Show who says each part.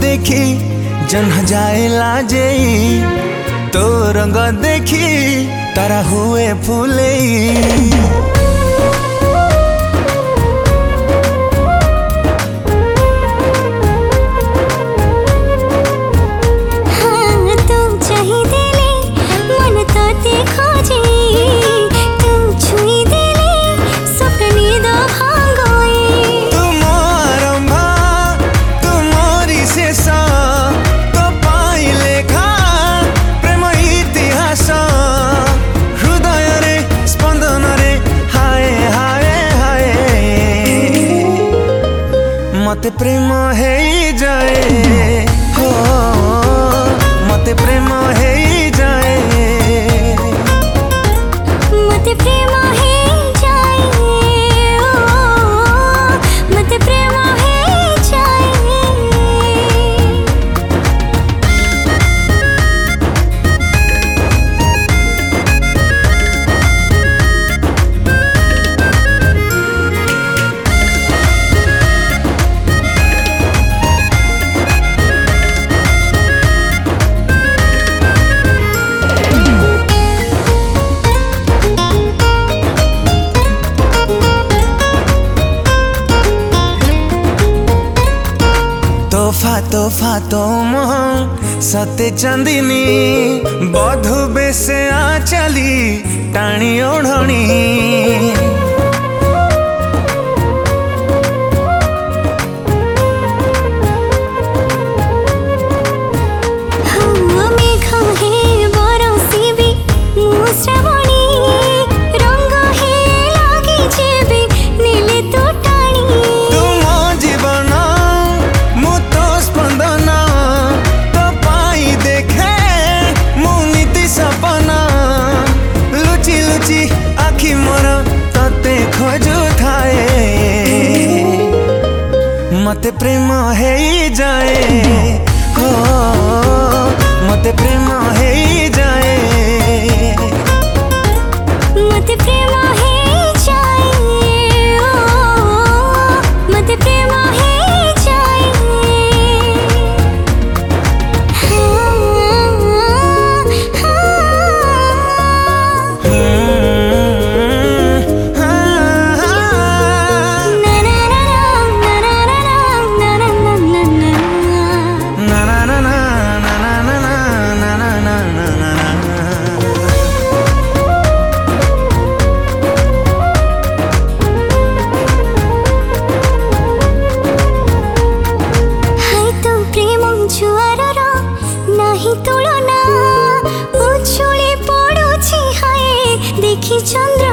Speaker 1: देखी जन्ह जाए लाजे तो रंग देखी तारा हुए फूले। मते प्रेम है जाए हो, मते प्रेम है जाए,
Speaker 2: मते प्रेम है जाए ओ, मते प्रेम है जाए।
Speaker 1: तोहफा तो मोह सते चांदिनी बधु बेसे आ चली टाणी ओढ़णी। आखि मोर तते खोजु थाए मते प्रेम है जाए हो, मते प्रेम है जाए,
Speaker 2: मते प्रेम है जाए ओ, मते प्रेम है जाए। तुलना उछुली पड़ुछि हाय देखी चंद्र